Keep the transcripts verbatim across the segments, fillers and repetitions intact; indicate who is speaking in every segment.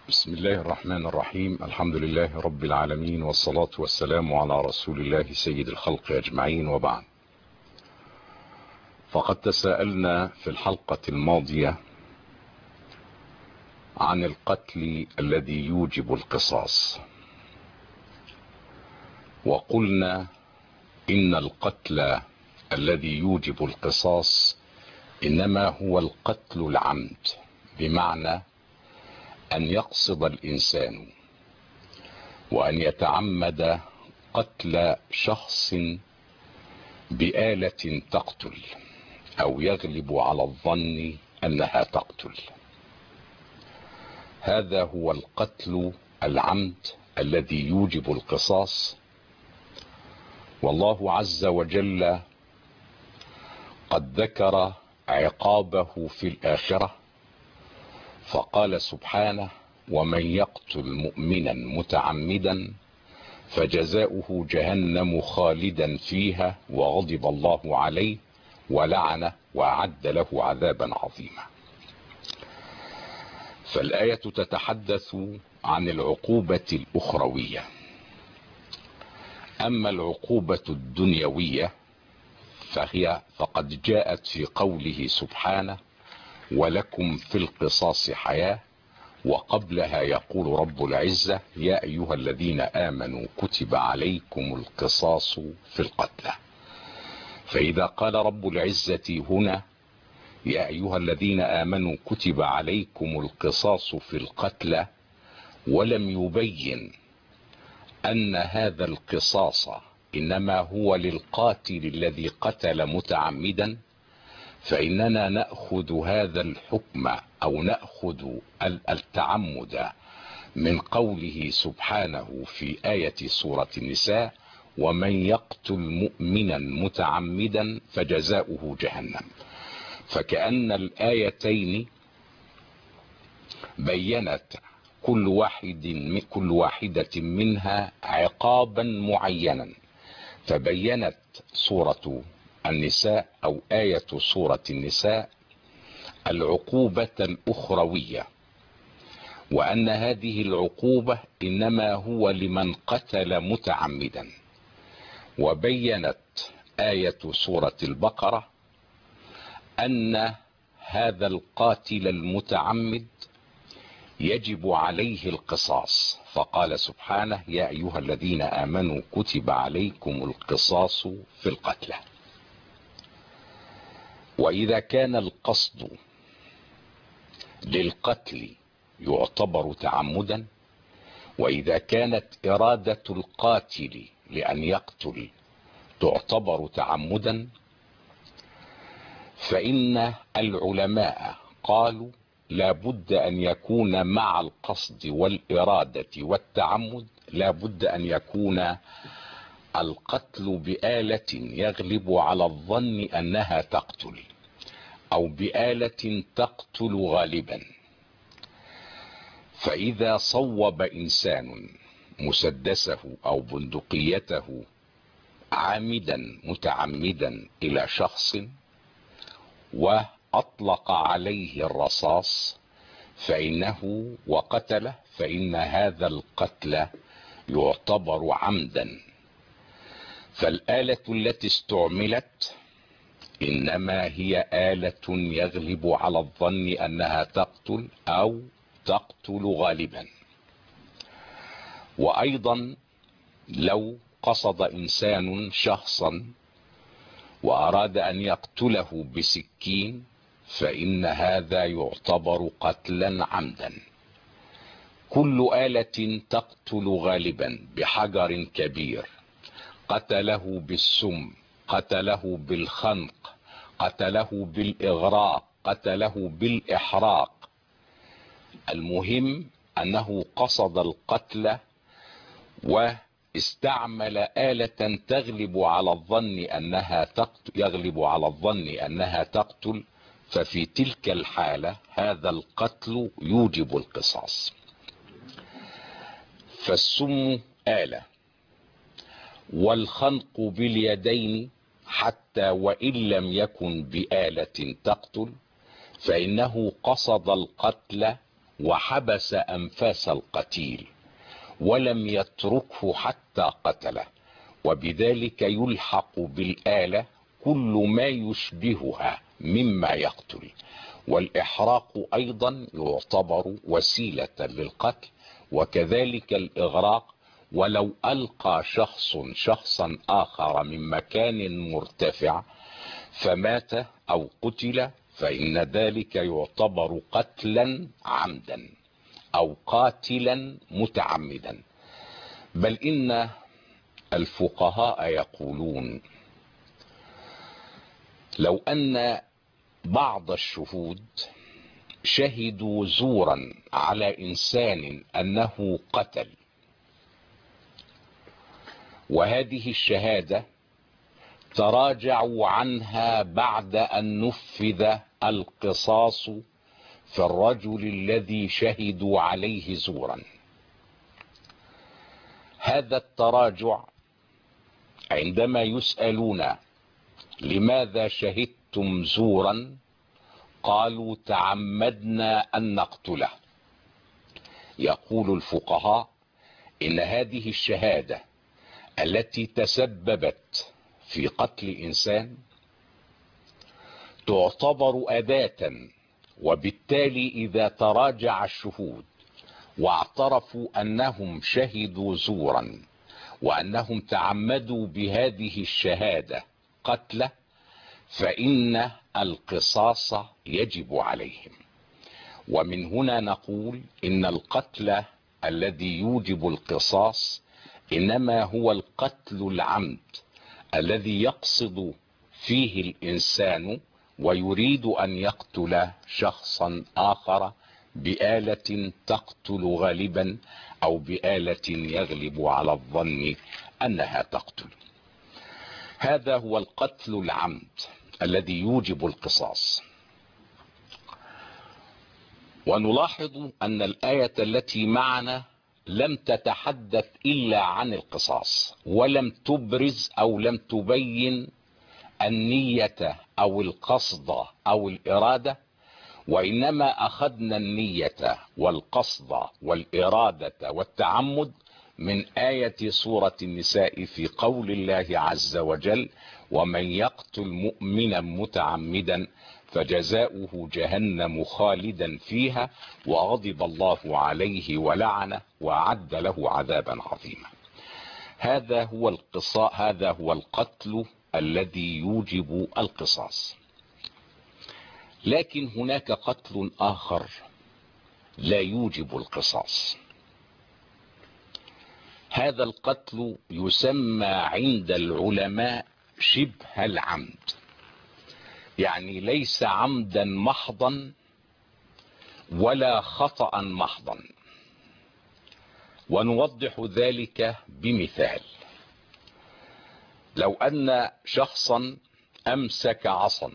Speaker 1: بسم الله الرحمن الرحيم. الحمد لله رب العالمين، والصلاة والسلام على رسول الله سيد الخلق أجمعين، وبعد. فقد تساءلنا في الحلقة الماضية عن القتل الذي يوجب القصاص، وقلنا إن القتل الذي يوجب القصاص إنما هو القتل العمد، بمعنى أن يقصد الإنسان وأن يتعمد قتل شخص بآلة تقتل، أو يغلب على الظن أنها تقتل. هذا هو القتل العمد الذي يوجب القصاص. والله عز وجل قد ذكر عقابه في الآخرة، فقال سبحانه: ومن يقتل مؤمنا متعمدا فجزاؤه جهنم خالدا فيها وغضب الله عليه ولعنه وأعد له عذابا عظيما. فالآية تتحدث عن العقوبة الأخروية. أما العقوبة الدنيوية فهي فقد جاءت في قوله سبحانه: ولكم في القصاص حياة. وقبلها يقول رب العزة: يا أيها الذين آمنوا كتب عليكم القصاص في القتلى. فإذا قال رب العزة هنا يا أيها الذين آمنوا كتب عليكم القصاص في القتلى، ولم يبين أن هذا القصاص إنما هو للقاتل الذي قتل متعمدا، فإننا نأخذ هذا الحكم أو نأخذ التعمد من قوله سبحانه في آية سورة النساء: ومن يقتل مؤمنا متعمدا فجزاؤه جهنم. فكأن الآيتين بيّنت كل واحد كل واحدة منها عقابا معينا. فبيّنت سورة النساء أو آية سورة النساء العقوبة الأخروية، وأن هذه العقوبة إنما هو لمن قتل متعمدا. وبيّنت آية سورة البقرة أن هذا القاتل المتعمد يجب عليه القصاص، فقال سبحانه: يا أيها الذين آمنوا كتب عليكم القصاص في القتلى. وإذا كان القصد للقتل يعتبر تعمدا، وإذا كانت إرادة القاتل لأن يقتل تعتبر تعمدا، فإن العلماء قالوا لا بد أن يكون مع القصد والإرادة والتعمد لا بد أن يكون القتل بآلة يغلب على الظن أنها تقتل، أو بآلة تقتل غالبا. فإذا صوب إنسان مسدسه أو بندقيته عامدا متعمدا إلى شخص وأطلق عليه الرصاص فإنه وقتله، فإن هذا القتل يعتبر عمدا. فالآلة التي استعملت إنما هي آلة يغلب على الظن أنها تقتل أو تقتل غالبا. وأيضا لو قصد إنسان شخصا وأراد أن يقتله بسكين فإن هذا يعتبر قتلا عمدا. كل آلة تقتل غالبا بحجر كبير، قتله بالسم، قتله بالخنق، قتله بالإغراق، قتله بالإحراق، المهم أنه قصد القتل واستعمل آلة تغلب على الظن أنها تقتل يغلب على الظن أنها تقتل، ففي تلك الحالة هذا القتل يوجب القصاص. فالسم آلة، والخنق باليدين حتى وإن لم يكن بآلة تقتل فإنه قصد القتل وحبس أنفاس القتيل ولم يتركه حتى قتله، وبذلك يلحق بالآلة كل ما يشبهها مما يقتل. والإحراق أيضا يعتبر وسيلة للقتل، وكذلك الإغراق، ولو ألقى شخص شخصا آخر من مكان مرتفع فمات أو قتل فإن ذلك يعتبر قتلا عمدا أو قاتلا متعمدا. بل إن الفقهاء يقولون لو أن بعض الشهود شهدوا زورا على إنسان أنه قتل، وهذه الشهادة تراجعوا عنها بعد أن نفذ القصاص في الرجل الذي شهدوا عليه زورا، هذا التراجع عندما يسألون لماذا شهدتم زورا قالوا تعمدنا أن نقتله. يقول الفقهاء إن هذه الشهادة التي تسببت في قتل إنسان تعتبر أداة، وبالتالي إذا تراجع الشهود واعترفوا أنهم شهدوا زورا وأنهم تعمدوا بهذه الشهادة قتله فإن القصاص يجب عليهم. ومن هنا نقول إن القتل الذي يوجب القصاص إنما هو القتل العمد الذي يقصد فيه الإنسان ويريد أن يقتل شخصا آخر بآلة تقتل غالبا أو بآلة يغلب على الظن أنها تقتل. هذا هو القتل العمد الذي يوجب القصاص. ونلاحظ أن الآية التي معنا لم تتحدث إلا عن القصاص، ولم تبرز أو لم تبين النية أو القصد أو الإرادة، وإنما أخذنا النية والقصد والإرادة والتعمد من آية سورة النساء في قول الله عز وجل: ومن يقتل مؤمنا متعمدا فجزاؤه جهنم خالدا فيها وغضب الله عليه ولعنه وأعد له عذابا عظيما. هذا هو القصاص، هذا هو القتل الذي يوجب القصاص. لكن هناك قتل آخر لا يوجب القصاص. هذا القتل يسمى عند العلماء شبه العمد، يعني ليس عمدا محضا ولا خطأ محضا. ونوضح ذلك بمثال: لو أن شخصا أمسك عصا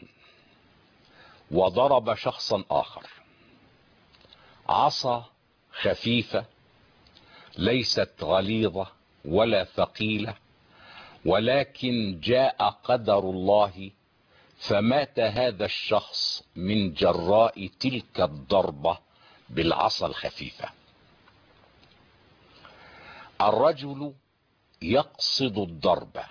Speaker 1: وضرب شخصا آخر، عصا خفيفة ليست غليظة ولا ثقيلة، ولكن جاء قدر الله فمات هذا الشخص من جراء تلك الضربة بالعصا الخفيفة. الرجل يقصد الضربة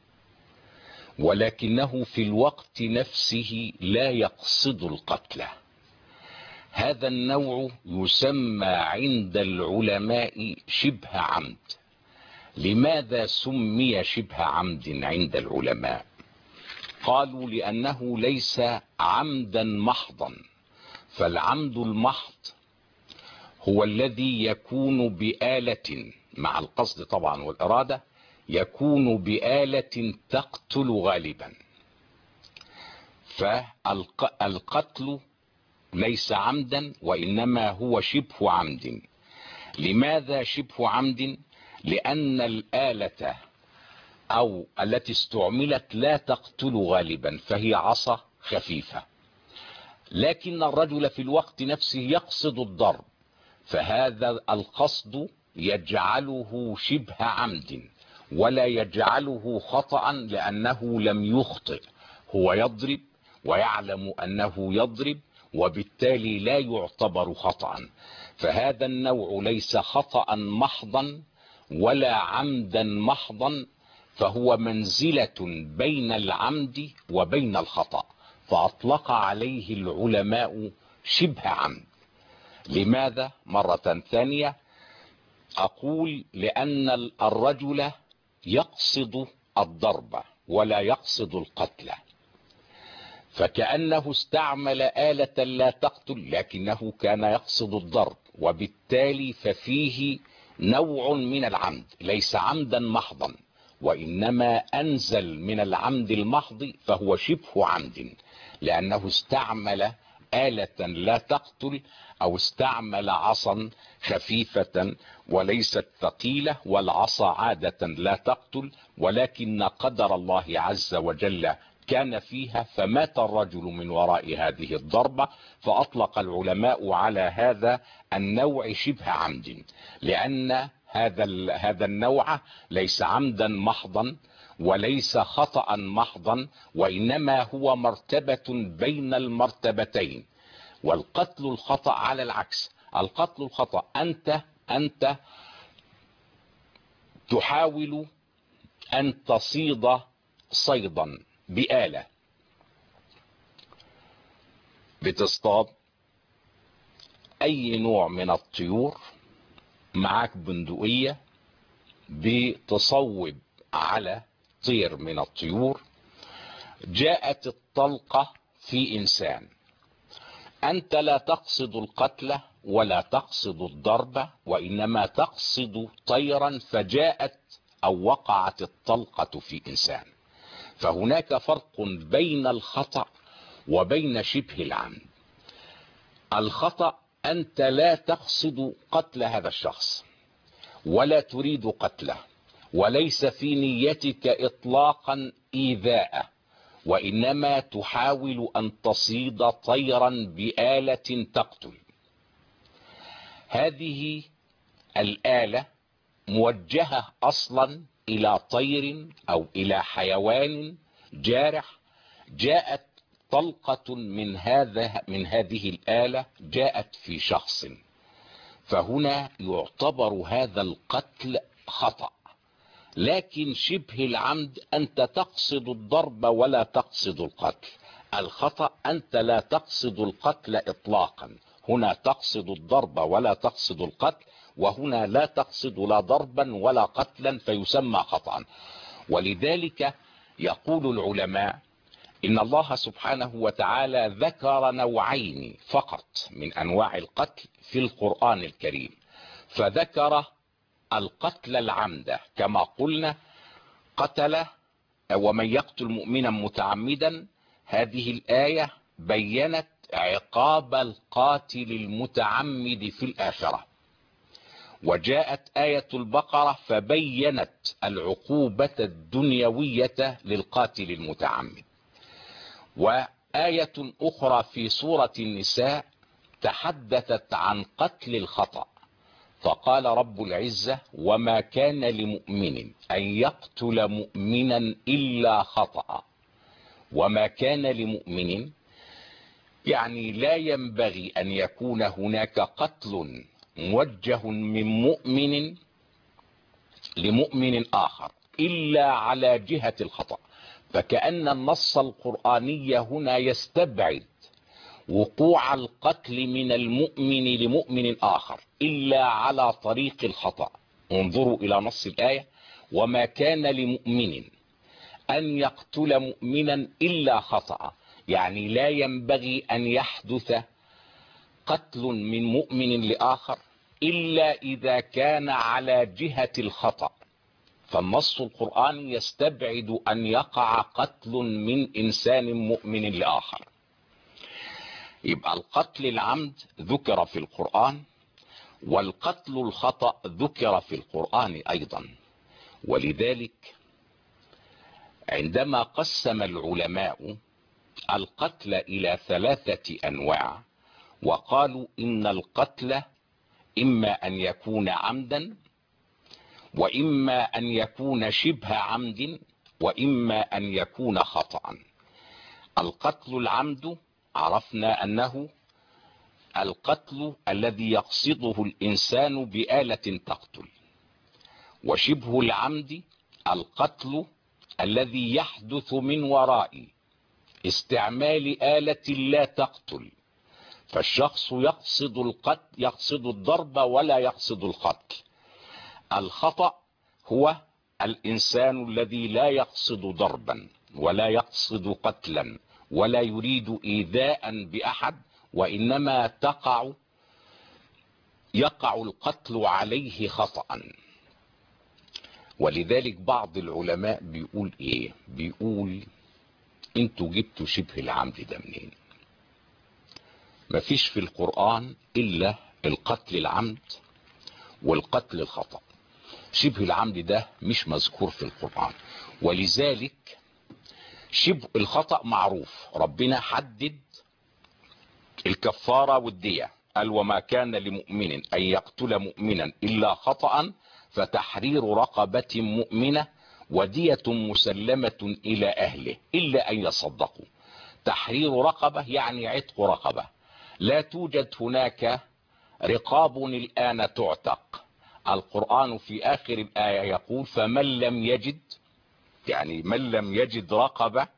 Speaker 1: ولكنه في الوقت نفسه لا يقصد القتل. هذا النوع يسمى عند العلماء شبه عمد. لماذا سمي شبه عمد عند العلماء؟ قالوا لأنه ليس عمدا محضا، فالعمد المحض هو الذي يكون بآلة، مع القصد طبعا والإرادة، يكون بآلة تقتل غالبا. فالقتل ليس عمدا وإنما هو شبه عمد. لماذا شبه عمد؟ لأن الآلة أو التي استعملت لا تقتل غالبا، فهي عصا خفيفة، لكن الرجل في الوقت نفسه يقصد الضرب، فهذا القصد يجعله شبه عمد ولا يجعله خطأ، لأنه لم يخطئ، هو يضرب ويعلم أنه يضرب، وبالتالي لا يعتبر خطأ. فهذا النوع ليس خطأ محضا ولا عمدا محضا، فهو منزلة بين العمد وبين الخطأ، فأطلق عليه العلماء شبه عمد. لماذا؟ مرة ثانية أقول لأن الرجل يقصد الضرب ولا يقصد القتل، فكأنه استعمل آلة لا تقتل لكنه كان يقصد الضرب، وبالتالي ففيه نوع من العمد، ليس عمدا محضا وإنما أنزل من العمد المحض، فهو شبه عمد لأنه استعمل آلة لا تقتل أو استعمل عصا خفيفة وليست ثقيلة، والعصا عادة لا تقتل، ولكن قدر الله عز وجل كان فيها فمات الرجل من وراء هذه الضربة، فأطلق العلماء على هذا النوع شبه عمد، لأن هذا هذا النوع ليس عمدا محضا وليس خطأ محضا، وإنما هو مرتبة بين المرتبتين. والقتل الخطأ على العكس، القتل الخطأ أنت أنت تحاول أن تصيد صيدا بآلة، بتصطاد أي نوع من الطيور، معك بندقية بتصوب على طير من الطيور، جاءت الطلقة في إنسان، أنت لا تقصد القتل ولا تقصد الضرب وإنما تقصد طيرا، فجاءت أو وقعت الطلقة في إنسان. فهناك فرق بين الخطأ وبين شبه العمد. الخطأ أنت لا تقصد قتل هذا الشخص ولا تريد قتله، وليس في نيتك إطلاقا إيذاءه، وإنما تحاول أن تصيد طيرا بآلة تقتل. هذه الآلة موجهة أصلا إلى طير أو إلى حيوان جارح، جاءت طلقة من هذا من هذه الآلة جاءت في شخص، فهنا يعتبر هذا القتل خطأ. لكن شبه العمد أنت تقصد الضرب ولا تقصد القتل. الخطأ أنت لا تقصد القتل إطلاقا، هنا تقصد الضرب ولا تقصد القتل، وهنا لا تقصد لا ضربا ولا قتلا فيسمى خطأ. ولذلك يقول العلماء إن الله سبحانه وتعالى ذكر نوعين فقط من أنواع القتل في القرآن الكريم، فذكر القتل العمد كما قلنا قتل ومن يقتل مؤمنا متعمدا. هذه الآية بينت عقاب القاتل المتعمد في الآخرة، وجاءت آية البقرة فبينت العقوبة الدنيوية للقاتل المتعمد. وآية أخرى في سورة النساء تحدثت عن قتل الخطأ، فقال رب العزة وما كان لمؤمن أن يقتل مؤمنا إلا خطأ. وما كان لمؤمن يعني لا ينبغي أن يكون هناك قتل موجه من مؤمن لمؤمن آخر إلا على جهة الخطأ، فكأن النص القرآني هنا يستبعد وقوع القتل من المؤمن لمؤمن آخر إلا على طريق الخطأ. انظروا إلى نص الآية وما كان لمؤمن أن يقتل مؤمنا إلا خطأ، يعني لا ينبغي أن يحدث قتل من مؤمن لآخر إلا إذا كان على جهة الخطأ، فالنص القرآني يستبعد أن يقع قتل من إنسان مؤمن لآخر. يبقى القتل العمد ذكر في القرآن، والقتل الخطأ ذكر في القرآن أيضا. ولذلك عندما قسم العلماء القتل إلى ثلاثة أنواع وقالوا إن القتل إما أن يكون عمدا، وإما أن يكون شبه عمد، وإما أن يكون خطأ. القتل العمد عرفنا أنه القتل الذي يقصده الإنسان بآلة تقتل، وشبه العمد القتل الذي يحدث من وراء استعمال آلة لا تقتل، فالشخص يقصد القتل يقصد الضرب ولا يقصد القتل. الخطأ هو الإنسان الذي لا يقصد ضربا ولا يقصد قتلا ولا يريد إيذاء بأحد، وإنما تقع يقع القتل عليه خطأ. ولذلك بعض العلماء بيقول ايه، بيقول انتوا جبتوا شبه العمد ده منين؟ مفيش في القرآن الا القتل العمد والقتل الخطأ. شبه العمد ده مش مذكور في القرآن، ولذلك شبه الخطأ معروف، ربنا حدد الكفارة والدية، قال وما كان لمؤمن ان يقتل مؤمنا الا خطأ فتحرير رقبة مؤمنة ودية مسلمة الى اهله الا ان يصدقوا. تحرير رقبة يعني عتق رقبة، لا توجد هناك رقاب الان تعتق. القرآن في اخر الآية يقول فمن لم يجد، يعني من لم يجد رقبة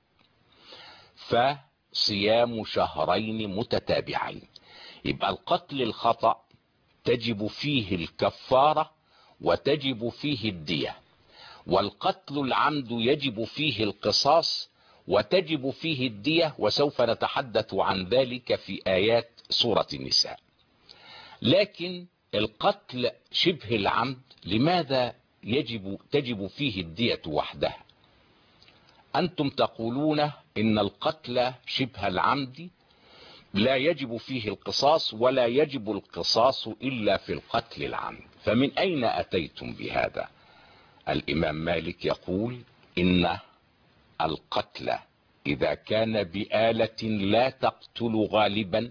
Speaker 1: فصيام شهرين متتابعين. يبقى القتل الخطأ تجب فيه الكفارة وتجب فيه الدية، والقتل العمد يجب فيه القصاص وتجب فيه الدية، وسوف نتحدث عن ذلك في آيات سورة النساء. لكن القتل شبه العمد لماذا يجب تجب فيه الدية وحدها؟ أنتم تقولون إن القتل شبه العمد لا يجب فيه القصاص ولا يجب القصاص إلا في القتل العمد، فمن أين أتيتم بهذا؟ الإمام مالك يقول إن القتل إذا كان بآلة لا تقتل غالبا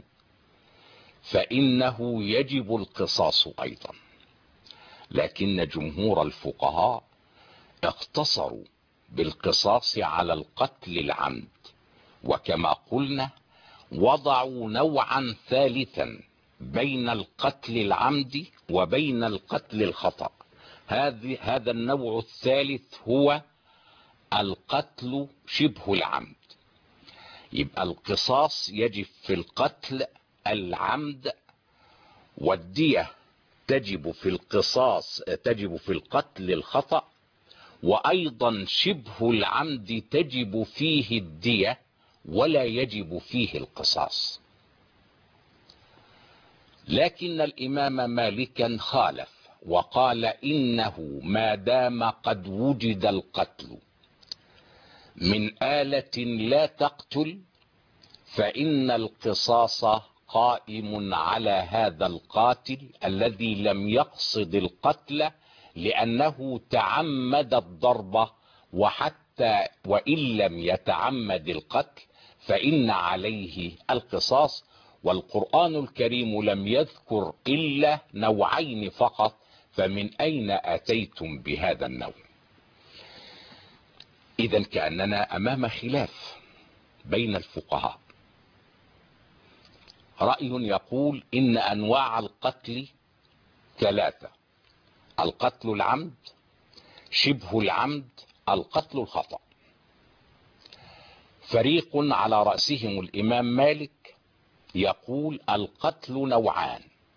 Speaker 1: فإنه يجب القصاص أيضا، لكن جمهور الفقهاء اقتصروا بالقصاص على القتل العمد، وكما قلنا وضعوا نوعا ثالثا بين القتل العمد وبين القتل الخطأ. هذه هذا النوع الثالث هو القتل شبه العمد. يبقى القصاص يجب في القتل العمد، والدية تجب في القصاص تجب في القتل الخطأ، وأيضا شبه العمد تجب فيه الدية ولا يجب فيه القصاص. لكن الإمام مالكا خالف وقال إنه ما دام قد وجد القتل من آلة لا تقتل فإن القصاص قائم على هذا القاتل الذي لم يقصد القتل لأنه تعمد الضرب، وحتى وإن لم يتعمد القتل فإن عليه القصاص. والقرآن الكريم لم يذكر إلا نوعين فقط، فمن أين أتيتم بهذا النوع؟ إذن كأننا أمام خلاف بين الفقهاء. رأي يقول إن أنواع القتل ثلاثة: القتل العمد، شبه العمد، القتل الخطأ. فريق على رأسهم الإمام مالك يقول القتل نوعان: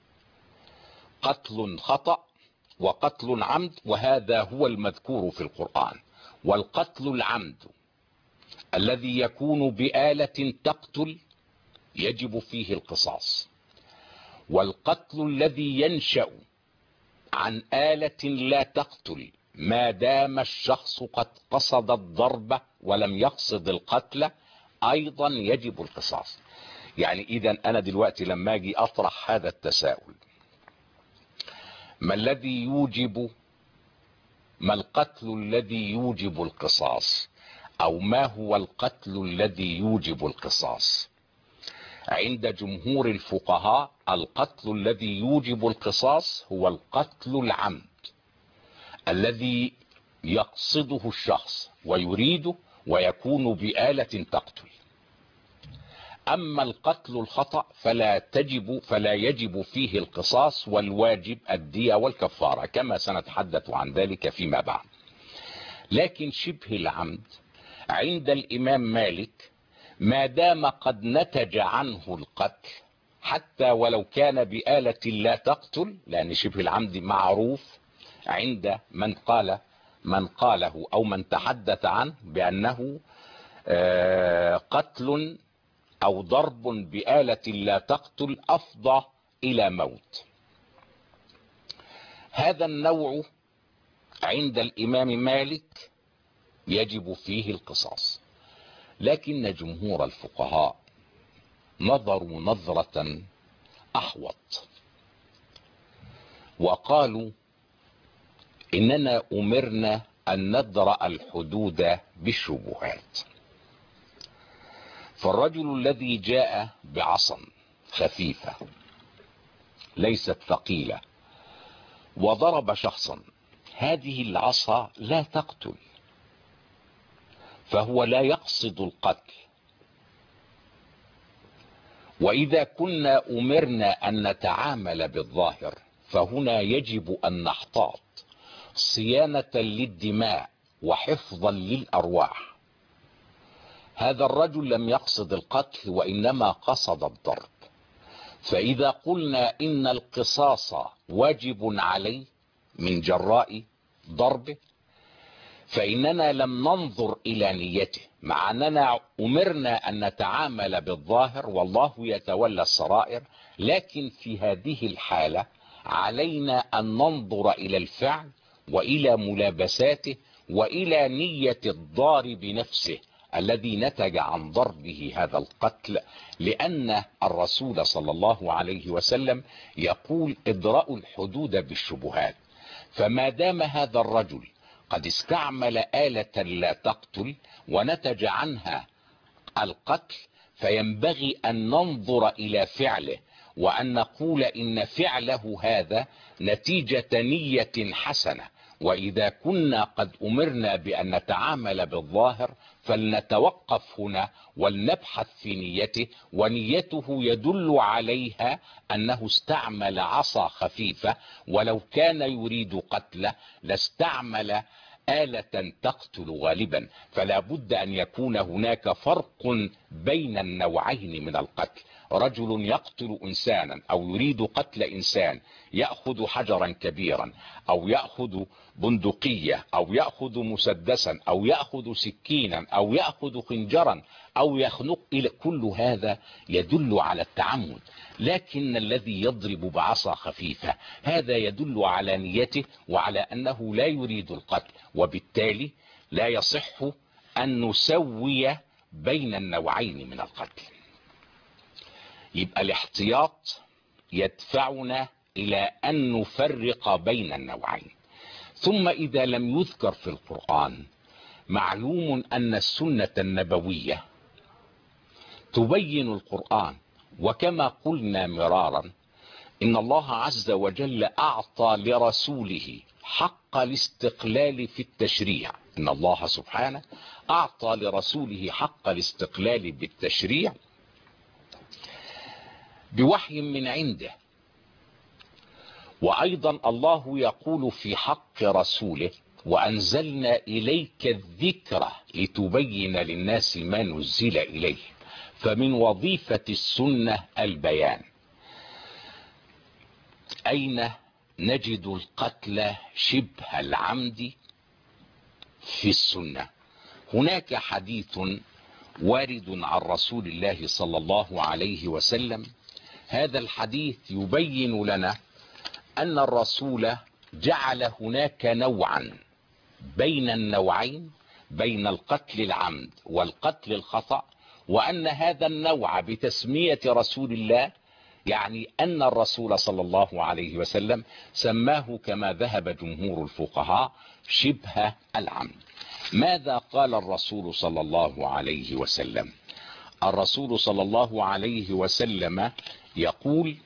Speaker 1: قتل خطأ وقتل عمد، وهذا هو المذكور في القرآن. والقتل العمد الذي يكون بآلة تقتل يجب فيه القصاص، والقتل الذي ينشأ عن آلة لا تقتل ما دام الشخص قد قصد الضرب ولم يقصد القتل أيضا يجب القصاص. يعني إذا أنا دلوقتي لما أجي أطرح هذا التساؤل، ما الذي يوجب ما القتل الذي يوجب القصاص، أو ما هو القتل الذي يوجب القصاص؟ عند جمهور الفقهاء القتل الذي يوجب القصاص هو القتل العمد الذي يقصده الشخص ويريده ويكون بآلة تقتل. أما القتل الخطأ فلا تجب فلا يجب فيه القصاص، والواجب الدية والكفارة كما سنتحدث عن ذلك فيما بعد. لكن شبه العمد عند الإمام مالك ما دام قد نتج عنه القتل حتى ولو كان بآلة لا تقتل، لأن شبه العمد معروف عند من قال من قاله أو من تحدث عنه بأنه قتل أو ضرب بآلة لا تقتل أفضى إلى موت. هذا النوع عند الإمام مالك يجب فيه القصاص، لكن جمهور الفقهاء نظروا نظرة أحوط وقالوا إننا أمرنا أن ندرأ الحدود بالشبهات. فالرجل الذي جاء بعصا خفيفة ليست ثقيلة وضرب شخصا، هذه العصا لا تقتل، فهو لا يقصد القتل. وإذا كنا أمرنا أن نتعامل بالظاهر فهنا يجب أن نحتاط صيانة للدماء وحفظا للأرواح. هذا الرجل لم يقصد القتل وإنما قصد الضرب، فإذا قلنا إن القصاص واجب عليه من جراء ضربه فإننا لم ننظر إلى نيته، مع أننا أمرنا أن نتعامل بالظاهر والله يتولى السرائر. لكن في هذه الحالة علينا أن ننظر إلى الفعل وإلى ملابساته وإلى نية الضارب نفسه الذي نتج عن ضربه هذا القتل، لأن الرسول صلى الله عليه وسلم يقول ادرأوا الحدود بالشبهات. فما دام هذا الرجل قد استعمل آلة لا تقتل ونتج عنها القتل فينبغي أن ننظر إلى فعله وأن نقول إن فعله هذا نتيجة نية حسنة. وإذا كنا قد أمرنا بأن نتعامل بالظاهر فلنتوقف هنا ولنبحث في نيته، ونيته يدل عليها أنه استعمل عصا خفيفة، ولو كان يريد قتله لاستعمل آلة تقتل غالبا. فلا بد أن يكون هناك فرق بين النوعين من القتل. رجل يقتل إنسانا أو يريد قتل إنسان يأخذ حجرا كبيرا أو يأخذ بندقية أو يأخذ مسدسا أو يأخذ سكينا أو يأخذ خنجرا أو يخنق، إلى كل هذا يدل على التعمد. لكن الذي يضرب بعصا خفيفة هذا يدل على نيته وعلى أنه لا يريد القتل، وبالتالي لا يصح أن نسوي بين النوعين من القتل. يبقى الاحتياط يدفعنا إلى أن نفرق بين النوعين. ثم إذا لم يذكر في القرآن، معلوم أن السنة النبوية تبين القرآن، وكما قلنا مرارا إن الله عز وجل أعطى لرسوله حق الاستقلال في التشريع. إن الله سبحانه أعطى لرسوله حق الاستقلال بالتشريع بوحي من عنده. وأيضا الله يقول في حق رسوله وأنزلنا إليك الذكر لتبين للناس ما نزل إليه. فمن وظيفة السنة البيان. أين نجد القتل شبه العمد في السنة؟ هناك حديث وارد عن رسول الله صلى الله عليه وسلم. هذا الحديث يبين لنا أن الرسول جعل هناك نوعا بين النوعين، بين القتل العمد والقتل الخطأ، وأن هذا النوع بتسمية رسول الله يعني أن الرسول صلى الله عليه وسلم سماه كما ذهب جمهور الفقهاء شبه العمد. ماذا قال الرسول صلى الله عليه وسلم؟ الرسول صلى الله عليه وسلم يقول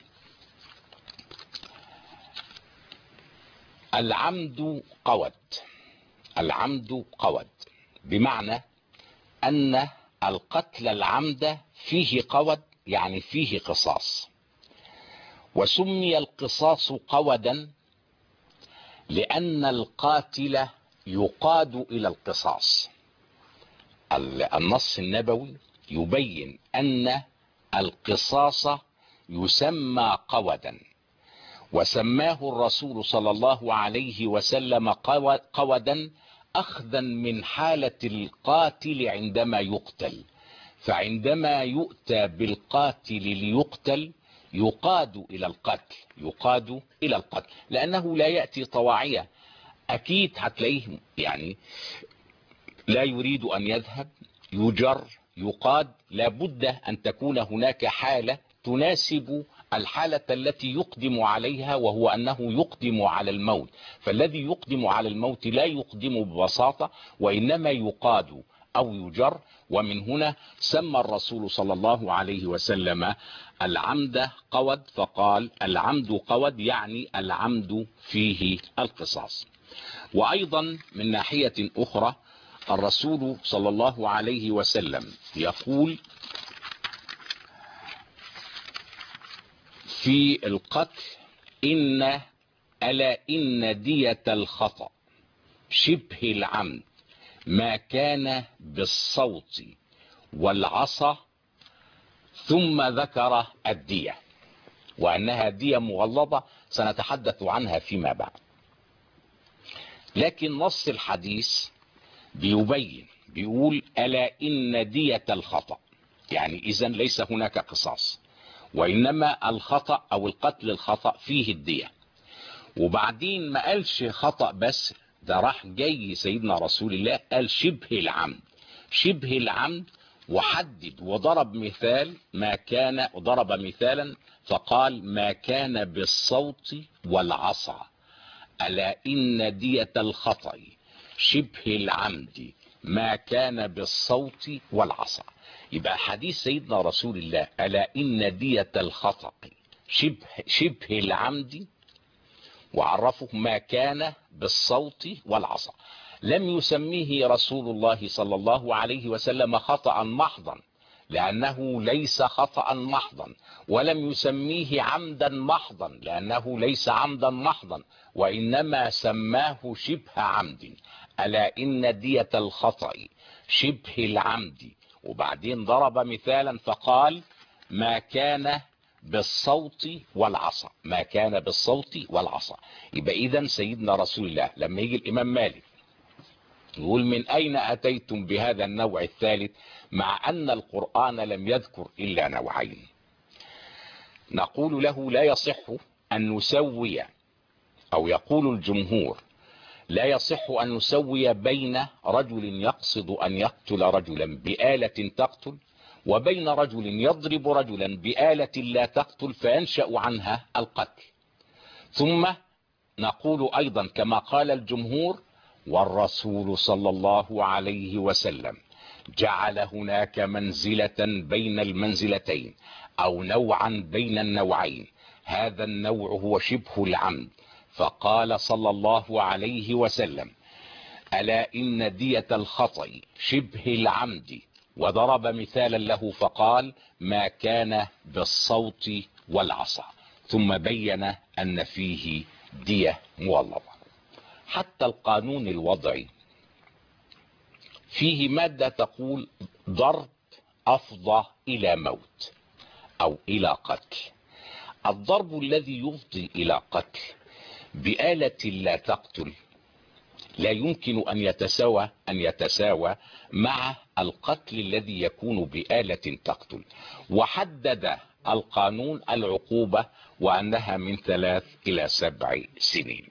Speaker 1: العمد قود. العمد قود بمعنى أن القتل العمد فيه قود، يعني فيه قصاص. وسمي القصاص قودا لأن القاتل يقاد إلى القصاص. النص النبوي يبين أن القصاص يسمى قودا، وسماه الرسول صلى الله عليه وسلم قودا أخذا من حالة القاتل عندما يقتل. فعندما يؤتى بالقاتل ليقتل يقاد إلى القتل، يقاد إلى القتل، لأنه لا يأتي طواعية. أكيد هتلاقيه يعني لا يريد أن يذهب، يجر، يقاد. لابد أن تكون هناك حالة تناسب الحالة التي يقدم عليها، وهو أنه يقدم على الموت. فالذي يقدم على الموت لا يقدم ببساطة، وإنما يقاد أو يجر. ومن هنا سمى الرسول صلى الله عليه وسلم العمد قود، فقال العمد قود، يعني العمد فيه القصاص. وأيضا من ناحية أخرى الرسول صلى الله عليه وسلم يقول في القتل: إن ألا إن دية الخطأ شبه العمد ما كان بالصوت والعصا، ثم ذكر الدية، وأنها دية مغلظة سنتحدث عنها فيما بعد. لكن نص الحديث بيبين، بيقول: ألا إن دية الخطأ، يعني إذن ليس هناك قصاص، وإنما الخطأ أو القتل الخطأ فيه الدية. وبعدين ما قالش خطأ بس، ده راح جاي سيدنا رسول الله قال شبه العمد. شبه العمد، وحدد وضرب مثال ما كان، ضرب مثالا فقال: ما كان بالصوت والعصا. ألا إن دية الخطأ شبه العمد ما كان بالصوت والعصا. يبقى حديث سيدنا رسول الله: ألا إن دية الخطأ شبه, شبه العمد، وعرفه ما كان بالصوت والعصا. لم يسميه رسول الله صلى الله عليه وسلم خطأ محضا، لأنه ليس خطأ محضا، ولم يسميه عمدا محضا، لأنه ليس عمدا محضا، وإنما سماه شبه عمد. ألا إن دية الخطأ شبه العمد، وبعدين ضرب مثالا فقال: ما كان بالصوت والعصا. ما كان بالصوت والعصا. يبقى إذن سيدنا رسول الله لما يجي الإمام مالك يقول: من أين أتيتم بهذا النوع الثالث مع أن القرآن لم يذكر إلا نوعين؟ نقول له: لا يصح أن نسوي، أو يقول الجمهور لا يصح أن نسوي بين رجل يقصد أن يقتل رجلا بآلة تقتل، وبين رجل يضرب رجلا بآلة لا تقتل فينشأ عنها القتل. ثم نقول أيضا كما قال الجمهور: والرسول صلى الله عليه وسلم جعل هناك منزلة بين المنزلتين، أو نوعا بين النوعين. هذا النوع هو شبه العمد، فقال صلى الله عليه وسلم: ألا إن دية الخطأ شبه العمد، وضرب مثالا له فقال: ما كان بالصوت والعصا، ثم بين أن فيه دية مغلظة. حتى القانون الوضعي فيه مادة تقول: ضرب أفضى إلى موت أو إلى قتل. الضرب الذي يفضي إلى قتل بآلة لا تقتل لا يمكن أن يتساوى أن يتساوى مع القتل الذي يكون بآلة تقتل. وحدد القانون العقوبة وأنها من ثلاث إلى سبع سنين.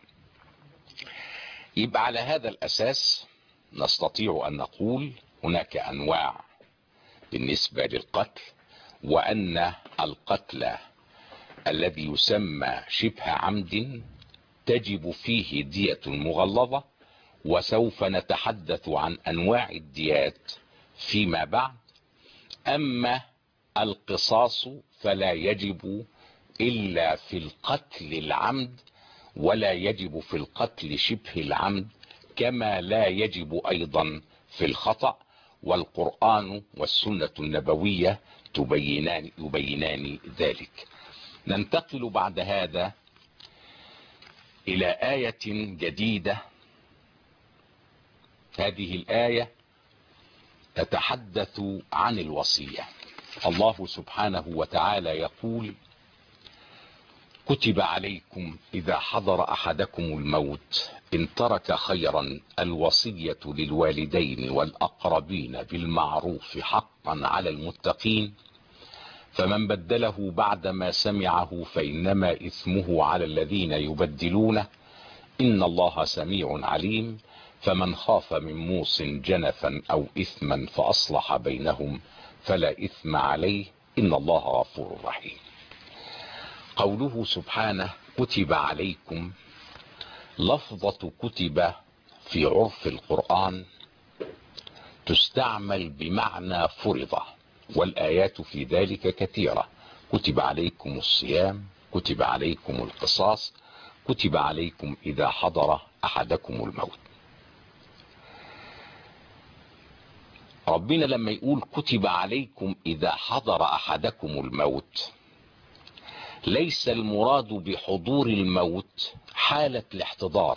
Speaker 1: يبقى على هذا الأساس نستطيع أن نقول هناك أنواع بالنسبة للقتل، وأن القتل الذي يسمى شبه عمد تجب فيه دية مغلظة، وسوف نتحدث عن أنواع الديات فيما بعد. أما القصاص فلا يجب إلا في القتل العمد، ولا يجب في القتل شبه العمد، كما لا يجب أيضا في الخطأ. والقرآن والسنة النبوية تبينان, يبينان ذلك. ننتقل بعد هذا إلى آية جديدة. هذه الآية تتحدث عن الوصية. الله سبحانه وتعالى يقول: كتب عليكم إذا حضر أحدكم الموت إن ترك خيرا الوصية للوالدين والأقربين بالمعروف حقا على المتقين فمن بدله بعدما سمعه فإنما إثمه على الذين يبدلونه إن الله سميع عليم فمن خاف من موص جنفا أو إثما فأصلح بينهم فلا إثم عليه إن الله غفور رحيم. قوله سبحانه كتب عليكم، لفظة كتب في عرف القرآن تستعمل بمعنى فرض، والآيات في ذلك كثيرة. كتب عليكم الصيام، كتب عليكم القصاص، كتب عليكم إذا حضر أحدكم الموت. ربنا لما يقول كتب عليكم إذا حضر أحدكم الموت، ليس المراد بحضور الموت حالة الاحتضار،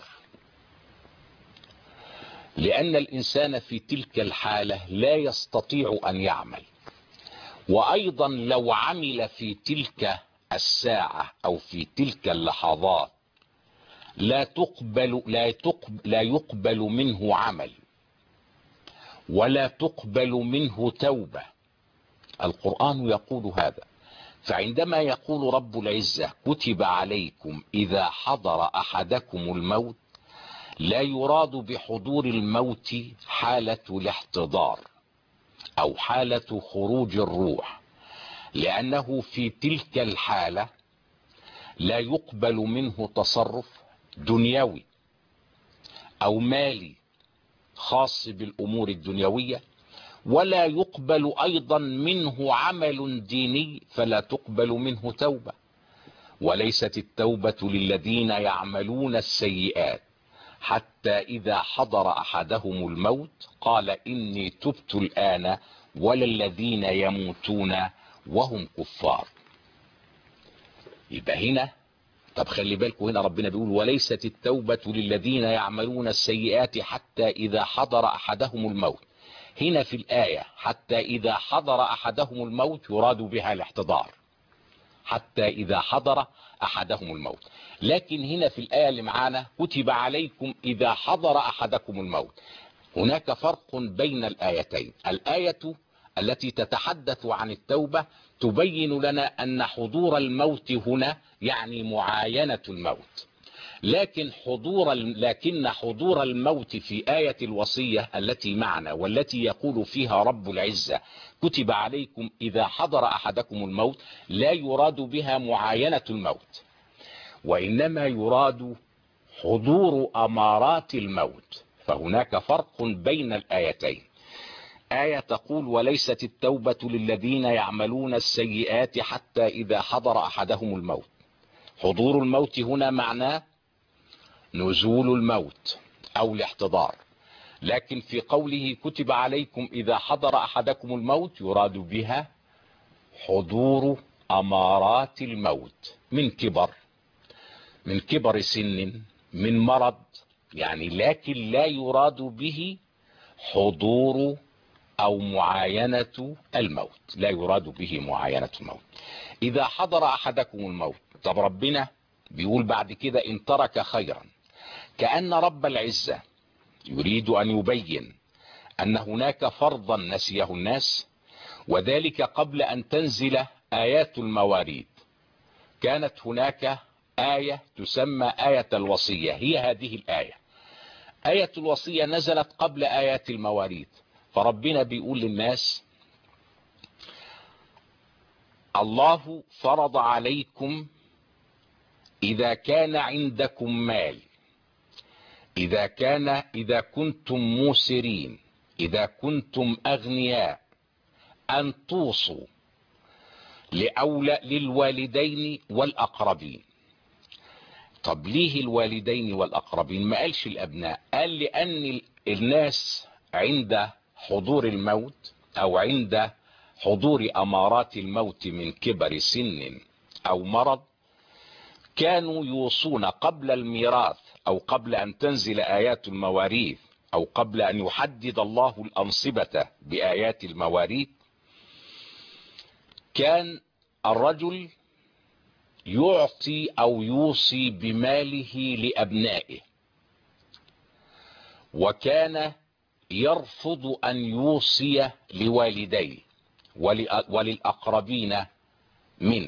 Speaker 1: لأن الإنسان في تلك الحالة لا يستطيع أن يعمل، وأيضا لو عمل في تلك الساعة أو في تلك اللحظات لا تقبل لا تقبل لا يقبل منه عمل ولا تقبل منه توبة. القرآن يقول هذا. فعندما يقول رب العزة كتب عليكم إذا حضر أحدكم الموت، لا يراد بحضور الموت حالة الاحتضار أو حالة خروج الروح، لأنه في تلك الحالة لا يقبل منه تصرف دنيوي أو مالي خاص بالأمور الدنيوية، ولا يقبل أيضا منه عمل ديني، فلا تقبل منه توبة. وليست التوبة للذين يعملون السيئات حتى إذا حضر أحدهم الموت قال إني تبت الآن ولا الذين يموتون وهم كفار. يبقى هنا، طب خلي بالكم، هنا ربنا بيقول وليست التوبة للذين يعملون السيئات حتى إذا حضر أحدهم الموت. هنا في الآية حتى إذا حضر أحدهم الموت يراد بها الاحتضار، حتى إذا حضر أحدهم الموت. لكن هنا في الآية اللي معانا كتب عليكم إذا حضر أحدكم الموت، هناك فرق بين الآيتين. الآية التي تتحدث عن التوبة تبين لنا أن حضور الموت هنا يعني معاينة الموت، لكن حضور لكن حضور الموت في آية الوصية التي معنا والتي يقول فيها رب العزة كتب عليكم إذا حضر أحدكم الموت لا يراد بها معاينة الموت، وإنما يراد حضور أمارات الموت. فهناك فرق بين الآيتين. آية تقول وليست التوبة للذين يعملون السيئات حتى إذا حضر أحدهم الموت. حضور الموت هنا معناه نزول الموت أو الاحتضار، لكن في قوله كتب عليكم إذا حضر أحدكم الموت يراد بها حضور أمارات الموت من كبر، من كبر سن، من مرض يعني، لكن لا يراد به حضور أو معاينة الموت، لا يراد به معاينة الموت. إذا حضر أحدكم الموت، طب ربنا بيقول بعد كده إن ترك خيرا، كأن رب العزة يريد أن يبين أن هناك فرضا نسيه الناس، وذلك قبل أن تنزل آيات المواريث. كانت هناك آية تسمى آية الوصية، هي هذه الآية. آية الوصية نزلت قبل آيات المواريث، فربنا بيقول للناس الله فرض عليكم إذا كان عندكم مال، إذا كان إذا كنتم موسرين، إذا كنتم أغنياء، أن توصوا لأولى للوالدين والأقربين. طب ليه الوالدين والأقربين؟ ما قالش الأبناء، قال لأن الناس عند حضور الموت أو عند حضور أمارات الموت من كبر سن أو مرض كانوا يوصون قبل الميراث أو قبل أن تنزل آيات المواريث أو قبل أن يحدد الله الأنصبة بآيات المواريث، كان الرجل يعطي أو يوصي بماله لأبنائه، وكان يرفض أن يوصي لوالديه وللأقربين منه.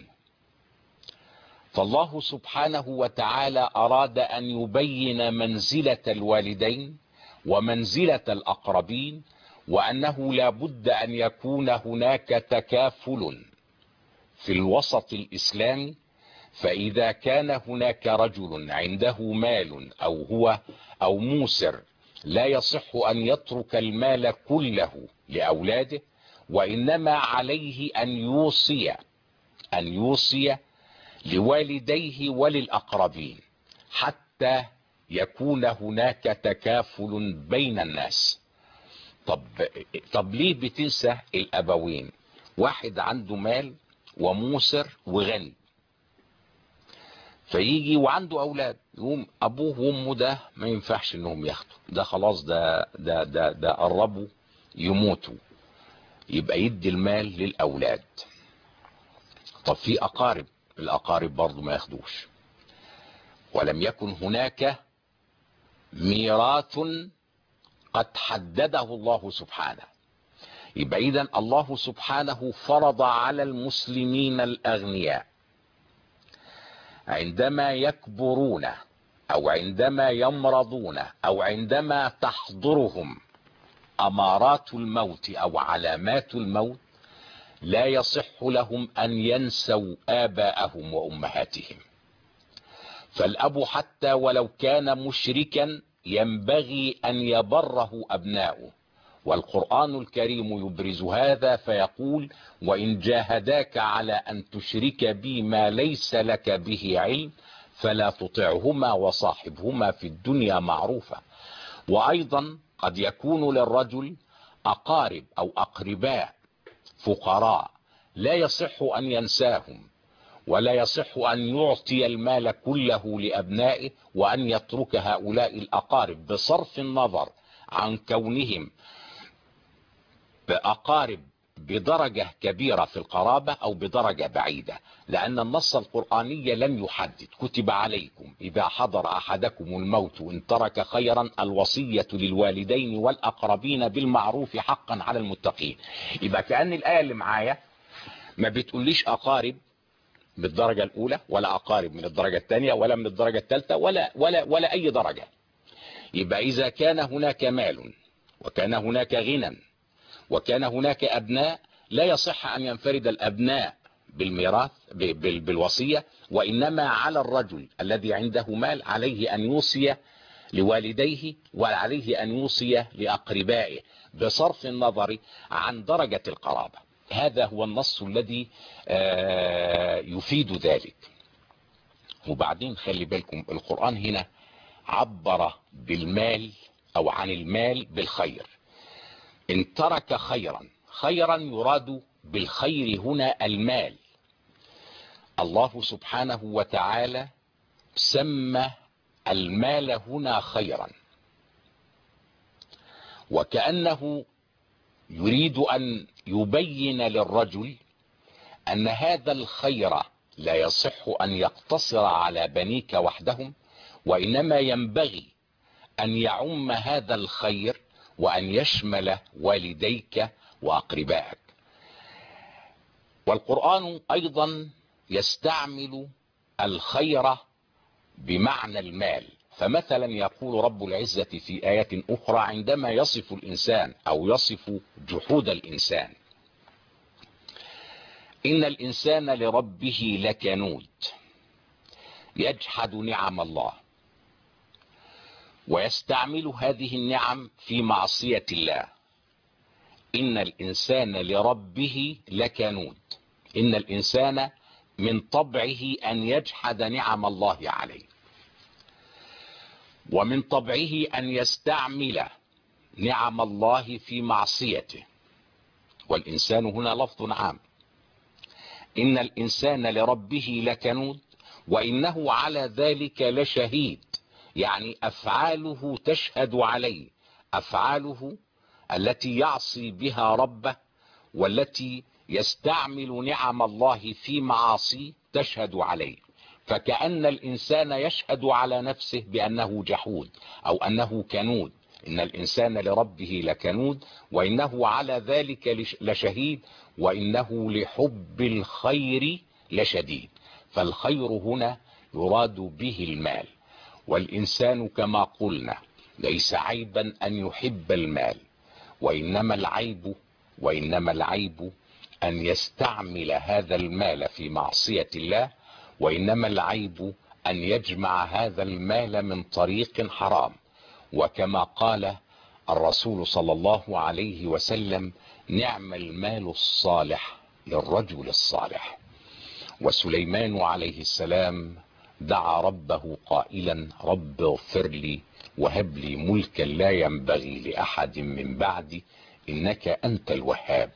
Speaker 1: فالله سبحانه وتعالى أراد أن يبين منزلة الوالدين ومنزلة الأقربين، وأنه لا بد أن يكون هناك تكافل في الوسط الإسلامي. فإذا كان هناك رجل عنده مال أو هو أو موسر لا يصح أن يترك المال كله لأولاده، وإنما عليه أن يوصي أن يوصي لوالديه وللأقربين حتى يكون هناك تكافل بين الناس. طب, طب ليه بتنسى الأبوين؟ واحد عنده مال وموسر وغني، فيجي وعنده أولاد، يقوم أبوه وأمه ده ما ينفعش إنهم ياخدوا، ده خلاص ده ده ده ده قربوا يموتوا، يبقى يدي المال للأولاد. طب في أقارب، الأقارب برضو ما ياخدوش، ولم يكن هناك ميراث قد حدده الله سبحانه. يبقى إذن الله سبحانه فرض على المسلمين الأغنياء عندما يكبرون أو عندما يمرضون أو عندما تحضرهم أمارات الموت أو علامات الموت، لا يصح لهم أن ينسوا آباءهم وأمهاتهم. فالأب حتى ولو كان مشركا ينبغي أن يبره أبناؤه، والقرآن الكريم يبرز هذا فيقول: وإن جاهداك على أن تشرك بي ما ليس لك به علم فلا تطعهما وصاحبهما في الدنيا معروفا. وأيضا قد يكون للرجل أقارب أو أقرباء فقراء لا يصح أن ينساهم، ولا يصح أن يعطي المال كله لأبنائه وأن يترك هؤلاء الأقارب، بصرف النظر عن كونهم بأقارب بدرجة كبيرة في القرابة أو بدرجة بعيدة، لأن النص القرآني لم يحدد. كتب عليكم إذا حضر أحدكم الموت إن ترك خيرا الوصية للوالدين والأقربين بالمعروف حقا على المتقين. يبقى كأن الآية اللي معايا ما بتقوليش أقارب من الدرجة الأولى، ولا أقارب من الدرجة الثانية، ولا من الدرجة الثالثة، ولا, ولا, ولا أي درجة. يبقى إذا كان هناك مال وكان هناك غنى وكان هناك أبناء، لا يصح أن ينفرد الأبناء بالميراث بالوصية، وإنما على الرجل الذي عنده مال عليه أن يوصي لوالديه وعليه أن يوصي لأقربائه بصرف النظر عن درجة القرابة. هذا هو النص الذي يفيد ذلك. وبعدين خلي بالكم، القرآن هنا عبر بالمال أو عن المال بالخير. إن ترك خيرا، خيرا يراد بالخير هنا المال. الله سبحانه وتعالى سمى المال هنا خيرا، وكأنه يريد أن يبين للرجل أن هذا الخير لا يصح أن يقتصر على بنيك وحدهم، وإنما ينبغي أن يعم هذا الخير وأن يشمل والديك وأقربائك. والقرآن أيضا يستعمل الخير بمعنى المال. فمثلا يقول رب العزة في آيات أخرى عندما يصف الإنسان أو يصف جحود الإنسان: إن الإنسان لربه لكنود يجحد نعم الله، ويستعمل هذه النعم في معصية الله. إن الإنسان لربه لكنود، إن الإنسان من طبعه أن يجحد نعم الله عليه، ومن طبعه أن يستعمل نعم الله في معصيته، والإنسان هنا لفظ عام، إن الإنسان لربه لكنود وإنه على ذلك لشهيد، يعني أفعاله تشهد عليه، أفعاله التي يعصي بها ربه والتي يستعمل نعم الله في معاصيه تشهد عليه. فكأن الإنسان يشهد على نفسه بأنه جحود أو أنه كنود، إن الإنسان لربه لكنود وإنه على ذلك لشهيد وإنه لحب الخير لشديد. فالخير هنا يراد به المال، والإنسان كما قلنا ليس عيبا أن يحب المال، وإنما العيب وإنما العيب أن يستعمل هذا المال في معصية الله، وإنما العيب أن يجمع هذا المال من طريق حرام. وكما قال الرسول صلى الله عليه وسلم: نعم المال الصالح للرجل الصالح. وسليمان عليه السلام دعا ربه قائلا: رب اغفر لي وهب لي ملكا لا ينبغي لأحد من بعدي إنك أنت الوهاب.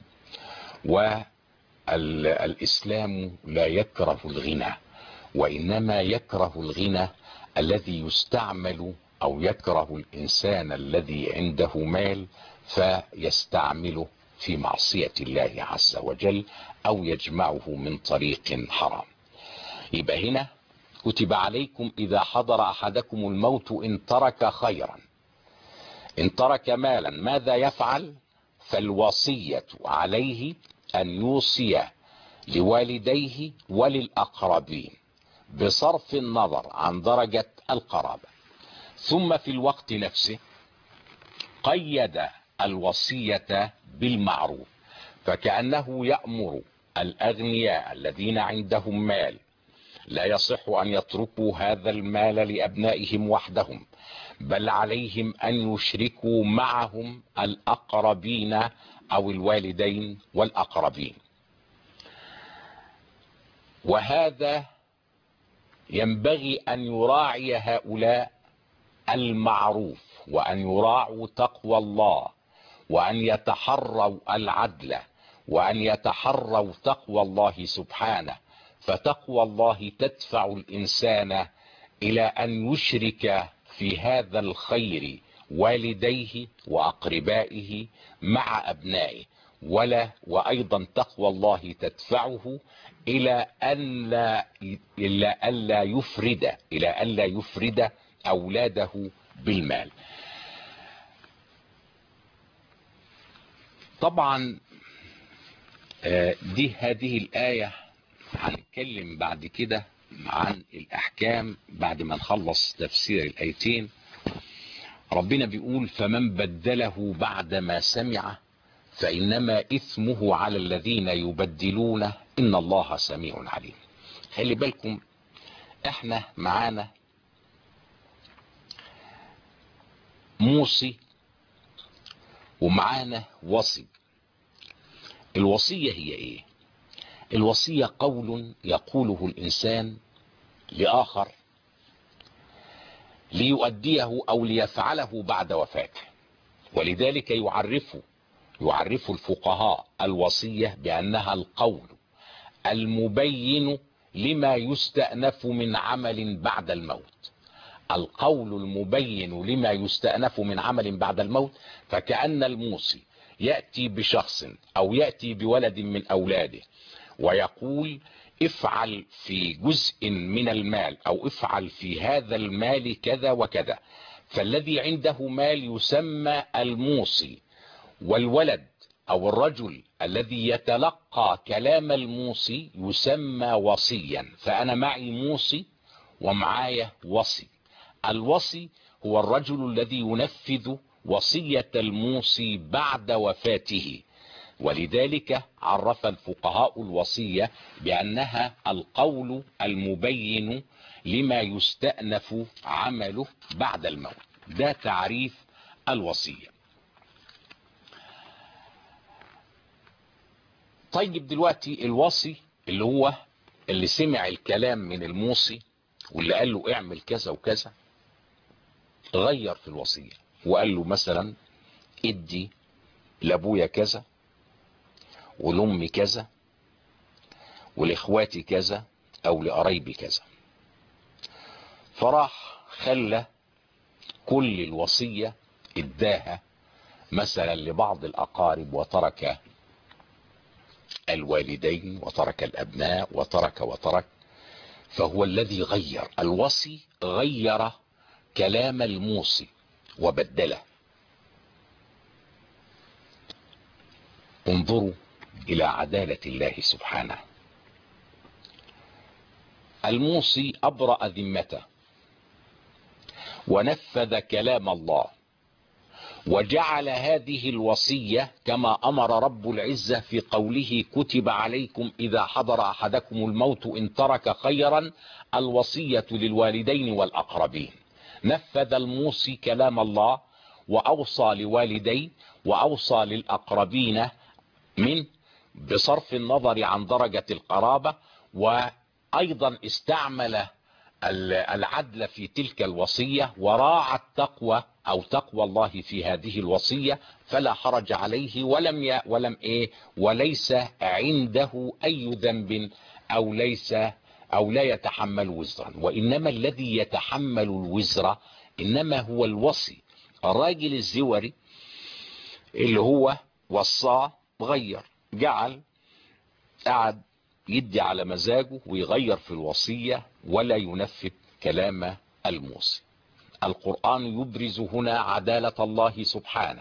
Speaker 1: والإسلام لا يكره الغنى، وإنما يكره الغنى الذي يستعمل، أو يكره الإنسان الذي عنده مال فيستعمله في معصية الله عز وجل أو يجمعه من طريق حرام. يبقى هنا كتب عليكم إذا حضر أحدكم الموت إن ترك خيرا، إن ترك مالا ماذا يفعل؟ فالوصية عليه أن يوصي لوالديه وللأقربين بصرف النظر عن درجة القرابة. ثم في الوقت نفسه قيد الوصية بالمعروف، فكأنه يأمر الأغنياء الذين عندهم مال لا يصح أن يتركوا هذا المال لأبنائهم وحدهم، بل عليهم أن يشركوا معهم الأقربين أو الوالدين والأقربين. وهذا ينبغي أن يراعي هؤلاء المعروف، وأن يراعوا تقوى الله، وأن يتحروا العدل، وأن يتحروا تقوى الله سبحانه. فتقوى الله تدفع الإنسان إلى أن يشرك في هذا الخير والديه وأقربائه مع أبنائه، ولا وأيضا تقوى الله تدفعه إلى أن لا إلى أن لا يفرد إلى أن لا يفرد أولاده بالمال. طبعا دي هذه الآية هنتكلم بعد كده عن الأحكام بعد ما نخلص تفسير الآيتين. ربنا بيقول: فمن بدله بعد ما سمعه فإنما إثمه على الذين يبدلونه إن الله سميع عليم. خلي بالكم، احنا معانا موصي ومعانا وصي. الوصية هي ايه؟ الوصية قول يقوله الإنسان لآخر ليؤديه أو ليفعله بعد وفاته، ولذلك يعرف يعرف الفقهاء الوصية بأنها القول المبين لما يستأنف من عمل بعد الموت. القول المبين لما يستأنف من عمل بعد الموت، فكأن الموصي يأتي بشخص أو يأتي بولد من أولاده ويقول: افعل في جزء من المال أو افعل في هذا المال كذا وكذا. فالذي عنده مال يسمى الموصي، والولد أو الرجل الذي يتلقى كلام الموصي يسمى وصيا. فأنا معي موصي ومعايا وصي. الوصي هو الرجل الذي ينفذ وصية الموصي بعد وفاته، ولذلك عرف الفقهاء الوصية بأنها القول المبين لما يستأنف عمله بعد الموت. ده تعريف الوصية. طيب دلوقتي الوصي اللي هو اللي سمع الكلام من الموصي واللي قال له اعمل كذا وكذا، غير في الوصية وقال له مثلا ادي لابويا كذا ولامي كذا ولاخواتي كذا او لقرايبي كذا. فراح خلى كل الوصية اداها مثلا لبعض الاقارب وترك الوالدين وترك الابناء وترك وترك. فهو الذي غير الوصي، غير كلام الموصي وبدله. انظروا الى عدالة الله سبحانه. الموصي ابرأ ذمته ونفذ كلام الله وجعل هذه الوصية كما امر رب العزة في قوله كتب عليكم اذا حضر احدكم الموت ان ترك خيرا الوصية للوالدين والاقربين. نفذ الموصي كلام الله واوصى لوالديه واوصى للاقربين من بصرف النظر عن درجة القرابة، وايضا استعمل العدل في تلك الوصية وراعى التقوى او تقوى الله في هذه الوصية، فلا حرج عليه ولم ي... ولم ايه وليس عنده اي ذنب او ليس او لا يتحمل وزرا. وانما الذي يتحمل الوزر انما هو الوصي. الراجل الزوري اللي هو وصاه غير، جعل قعد يدي على مزاجه ويغير في الوصية ولا ينفذ كلام الموصي. القرآن يبرز هنا عدالة الله سبحانه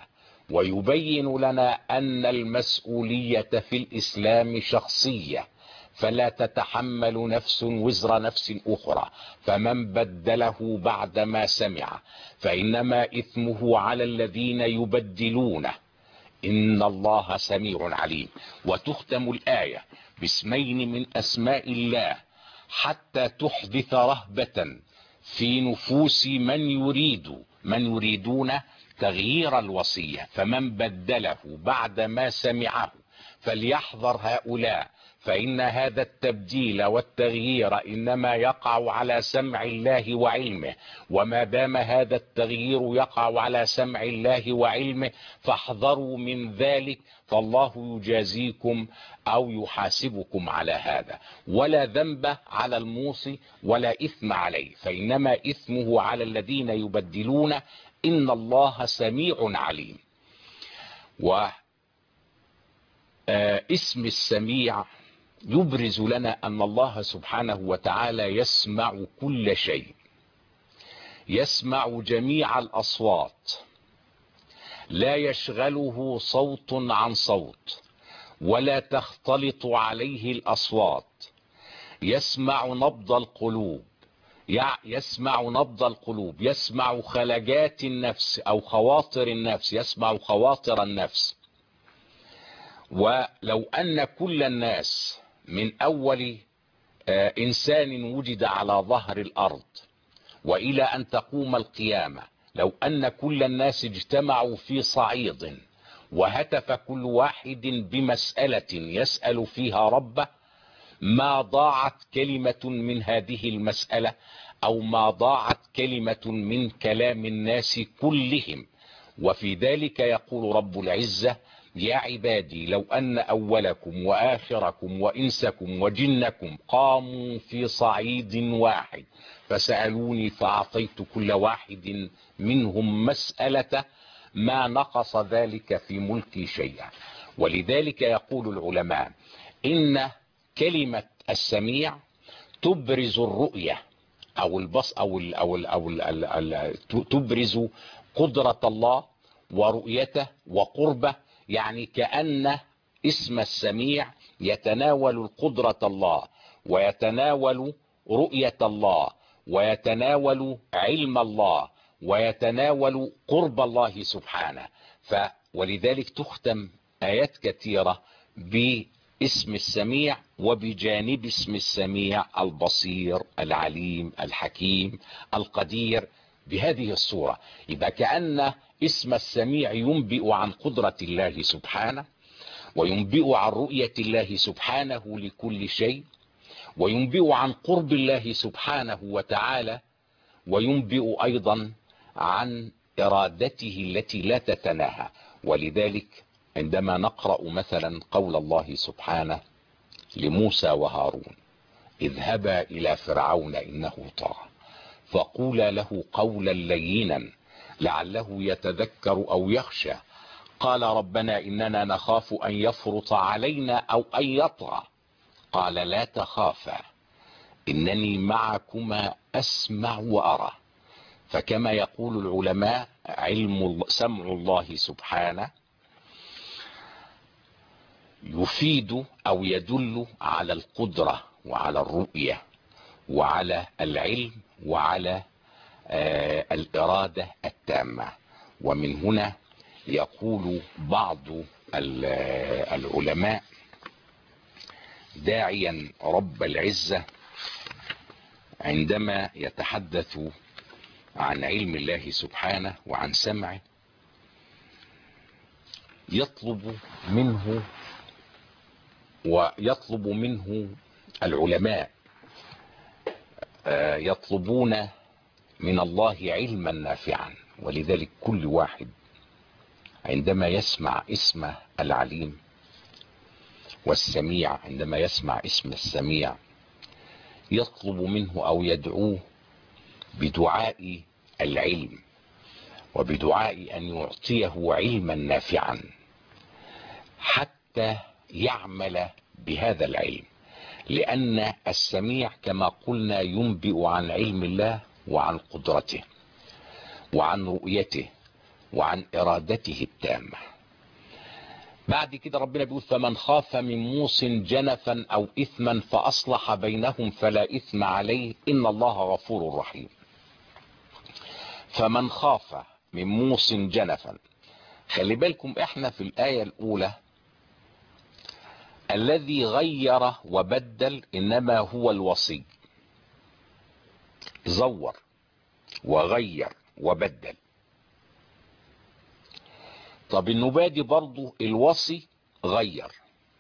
Speaker 1: ويبين لنا أن المسؤولية في الإسلام شخصية، فلا تتحمل نفس وزر نفس أخرى. فمن بدله بعدما سمع فإنما إثمه على الذين يبدلونه، إن الله سميع عليم. وتختم الآية باسمين من أسماء الله حتى تحدث رهبة في نفوس من يريد من يريدون تغيير الوصية. فمن بدله بعدما سمعه فليحذر هؤلاء، فإن هذا التبديل والتغيير إنما يقع على سمع الله وعلمه، وما دام هذا التغيير يقع على سمع الله وعلمه فاحذروا من ذلك، فالله يجازيكم أو يحاسبكم على هذا. ولا ذنب على الموصي ولا إثم عليه، فإنما إثمه على الذين يبدلون، إن الله سميع عليم. واسم السميع يبرز لنا أن الله سبحانه وتعالى يسمع كل شيء، يسمع جميع الأصوات، لا يشغله صوت عن صوت ولا تختلط عليه الأصوات. يسمع نبض القلوب، يسمع نبض القلوب، يسمع خلجات النفس أو خواطر النفس، يسمع خواطر النفس. ولو أن كل الناس من أول إنسان وجد على ظهر الأرض وإلى أن تقوم القيامة، لو أن كل الناس اجتمعوا في صعيد وهتف كل واحد بمسألة يسأل فيها ربه، ما ضاعت كلمة من هذه المسألة أو ما ضاعت كلمة من كلام الناس كلهم. وفي ذلك يقول رب العزة: يا عبادي لو أن أولكم وآخركم وإنسكم وجنكم قاموا في صعيد واحد فسألوني فأعطيت كل واحد منهم مسألة ما نقص ذلك في ملكي شيئا. ولذلك يقول العلماء إن كلمة السميع تبرز الرؤية أو البص أو ال أو ال أو ال ال ال تبرز قدرة الله ورؤيته وقربه. يعني كأن اسم السميع يتناول القدرة الله ويتناول رؤية الله ويتناول علم الله ويتناول قرب الله سبحانه. ف ولذلك تختم آيات كثيرة باسم السميع وبجانب اسم السميع البصير العليم الحكيم القدير بهذه الصورة. إذا كأن اسم السميع ينبئ عن قدرة الله سبحانه، وينبئ عن رؤية الله سبحانه لكل شيء، وينبئ عن قرب الله سبحانه وتعالى، وينبئ أيضا عن إرادته التي لا تتناهى. ولذلك عندما نقرأ مثلا قول الله سبحانه لموسى وهارون اذهبا إلى فرعون إنه طغى فقولا له قولا لينا لعله يتذكر أو يخشى قال ربنا إننا نخاف أن يفرط علينا أو أن يطغى قال لا تخافا إنني معكما أسمع وأرى. فكما يقول العلماء علم سمع الله سبحانه يفيد أو يدل على القدرة وعلى الرؤية وعلى العلم وعلى آه الإرادة التامة. ومن هنا يقول بعض العلماء داعيا رب العزة عندما يتحدث عن علم الله سبحانه وعن سمعه يطلب منه ويطلب منه العلماء يطلبون من الله علما نافعا. ولذلك كل واحد عندما يسمع اسم العليم والسميع عندما يسمع اسم السميع يطلب منه أو يدعوه بدعاء العلم وبدعاء أن يعطيه علما نافعا حتى يعمل بهذا العلم، لأن السميع كما قلنا ينبئ عن علم الله وعن قدرته وعن رؤيته وعن إرادته التامة. بعد كده ربنا بيقول فمن خاف من موص جنفا أو إثما فأصلح بينهم فلا إثم عليه إن الله غفور رحيم. فمن خاف من موص جنفا، خلي بالكم احنا في الآية الأولى الذي غير وبدل إنما هو الوصي، زور وغير وبدل. طب النبادي برضو الوصي غير،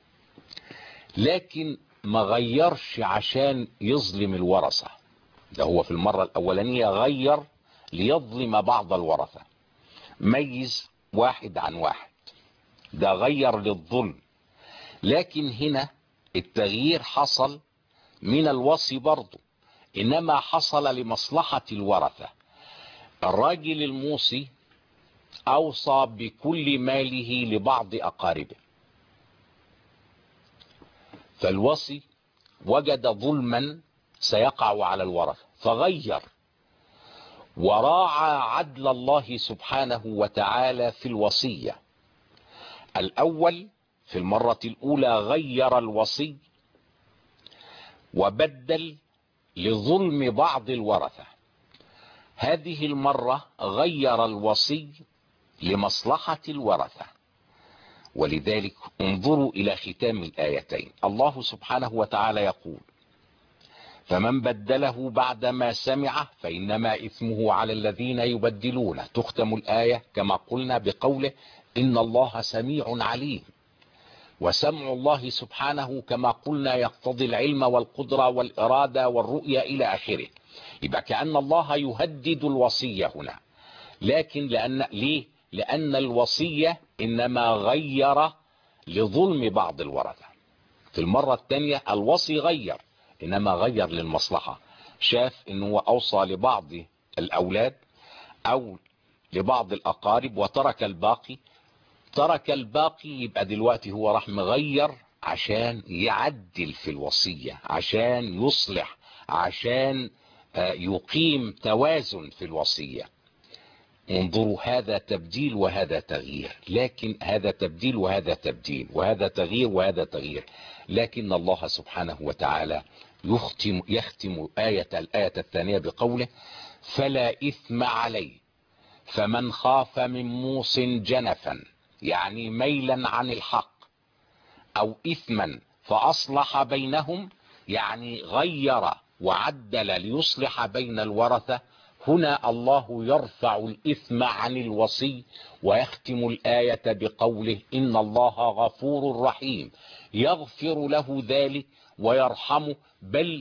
Speaker 1: لكن ما غيرش عشان يظلم الورثة، ده هو في المرة الأولانية غير ليظلم بعض الورثة، ميز واحد عن واحد، ده غير للظلم. لكن هنا التغيير حصل من الوصي برضو، إنما حصل لمصلحة الورثة. الراجل الموصي أوصى بكل ماله لبعض أقاربه، فالوصي وجد ظلما سيقع على الورثة فغير وراعى عدل الله سبحانه وتعالى في الوصية. الأول في المرة الأولى غير الوصي وبدل لظلم بعض الورثة، هذه المرة غير الوصي لمصلحة الورثة. ولذلك انظروا إلى ختام الآيتين، الله سبحانه وتعالى يقول فمن بدله بعدما سمعه فإنما إثمه على الذين يبدلونه. تختم الآية كما قلنا بقوله إن الله سميع عليم، وسمع الله سبحانه كما قلنا يقتضي العلم والقدرة والإرادة والرؤية إلى آخره. يبقى كأن الله يهدد الوصية هنا، لكن لأن ليه؟ لأن الوصية إنما غير لظلم بعض الورثة. في المرة الثانية الوصي غير، إنما غير للمصلحة، شاف إنه أوصى لبعض الأولاد أو لبعض الأقارب وترك الباقي، ترك الباقي يبقى دلوقتي هو راح مغير عشان يعدل في الوصية، عشان يصلح، عشان يقيم توازن في الوصية. انظروا، هذا تبديل وهذا تغيير، لكن هذا تبديل وهذا تبديل وهذا تغيير وهذا تغيير، لكن الله سبحانه وتعالى يختم, يختم آية الآية الثانية بقوله فلا إثم عليه. فمن خاف من موص جنفا يعني ميلا عن الحق، أو إثما فأصلح بينهم يعني غير وعدل ليصلح بين الورثة، هنا الله يرفع الإثم عن الوصي ويختم الآية بقوله إن الله غفور رحيم، يغفر له ذلك ويرحمه، بل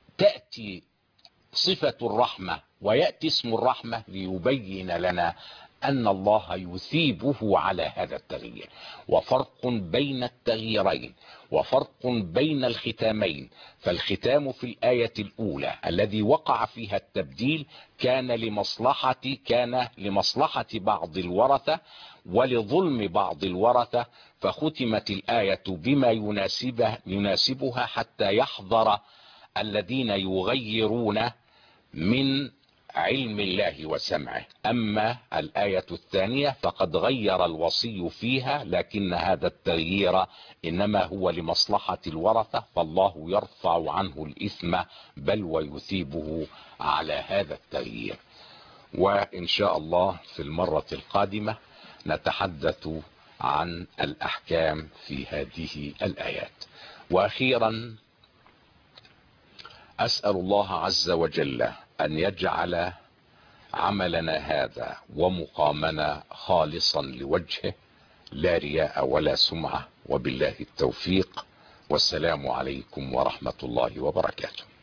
Speaker 1: تأتي صفة الرحمة ويأتي اسم الرحمة ليبين لنا أن الله يثيبه على هذا التغيير. وفرق بين التغييرين وفرق بين الختامين. فالختام في الآية الأولى الذي وقع فيها التبديل كان لمصلحة كان لمصلحة بعض الورثة ولظلم بعض الورثة، فختمت الآية بما يناسبه يناسبها حتى يحذر الذين يغيرون من علم الله وسمعه. أما الآية الثانية فقد غير الوصي فيها، لكن هذا التغيير إنما هو لمصلحة الورثة، فالله يرفع عنه الإثم بل ويثيبه على هذا التغيير. وإن شاء الله في المرة القادمة نتحدث عن الأحكام في هذه الآيات. وأخيرا أسأل الله عز وجل أن يجعل عملنا هذا ومقامنا خالصا لوجهه لا رياء ولا سمعة، وبالله التوفيق، والسلام عليكم ورحمة الله وبركاته.